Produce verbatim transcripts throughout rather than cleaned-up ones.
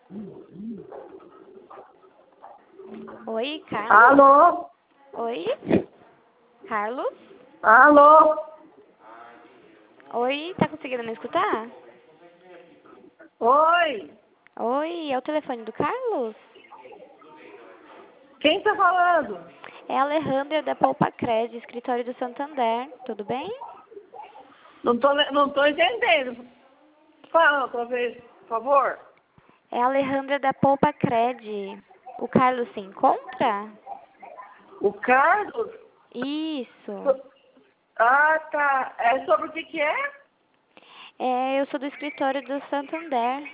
Oi, Carlos? Alô? Oi? Carlos? Alô? Oi, tá conseguindo me escutar? Oi? Oi, é o telefone do Carlos? Quem tá falando? É a Alejandra da Poupa Cred, escritório do Santander. Tudo bem? Não tô, le- não tô entendendo. Fala outra vez, por favor. É a Alejandra da Poupa Cred. O Carlos se encontra? O Carlos? Isso. Ah, tá. É sobre o que que é? É, eu sou do escritório do Santander.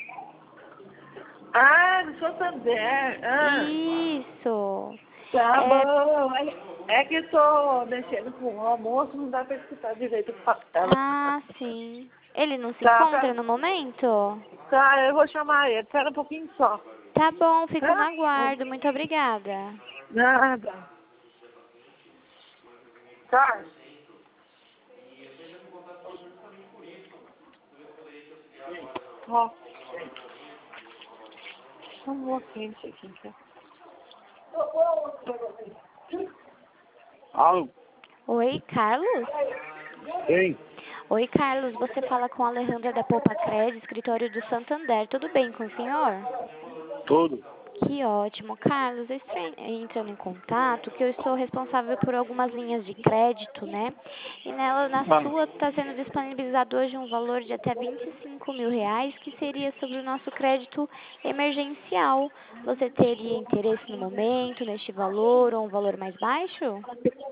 Ah, do Santander. Ah, Isso. tá É, bom. É é que tô mexendo com o almoço, não dá pra escutar direito o papel. ah, sim. Ele não se Tá, encontra pera, no momento? tá, eu vou chamar ele. Espera um pouquinho só. Tá bom, fico no Tá? aguardo. Muito obrigada. Nada. Carlos? Ó. Chamou quente aqui, cara. Alô? Oi, Carlos? Quem? Oi, Carlos. Você fala com a Alejandra da Poupa Cred, escritório do Santander. Tudo bem com o senhor? Tudo. Que ótimo. Carlos, eu estou en- entrando em contato que eu estou responsável por algumas linhas de crédito, né? E nela, na Ah, sua, está sendo disponibilizado hoje um valor de até vinte e cinco mil reais, que seria sobre o nosso crédito emergencial. Você teria interesse no momento, neste valor, ou um valor mais baixo?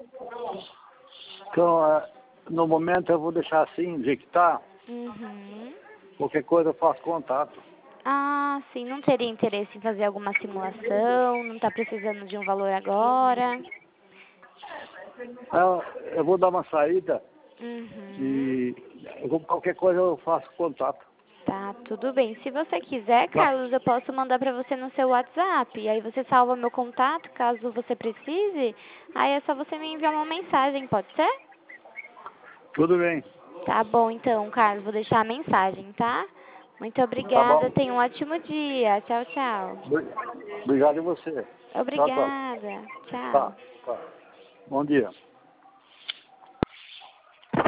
então, é, no momento eu vou deixar assim, do jeito que tá. Uhum. Qualquer coisa eu faço contato. Ah, sim. Não teria interesse em fazer alguma simulação? Não está precisando de um valor agora? É, eu vou dar uma saída Uhum. e eu vou- qualquer coisa eu faço contato. Tá, tudo bem. Se você quiser, Tá? Carlos, eu posso mandar para você no seu WhatsApp. E aí você salva meu contato, caso você precise. Aí é só você me enviar uma mensagem, pode ser? Tudo bem. Tá bom, então, Carlos, vou deixar a mensagem, tá? Muito Tá obrigada. bom. Tenha um ótimo dia. Tchau, tchau. Obri- Obrigado a você. Tchau, tchau. Obrigada. Tchau. Tá, tá. Bom dia.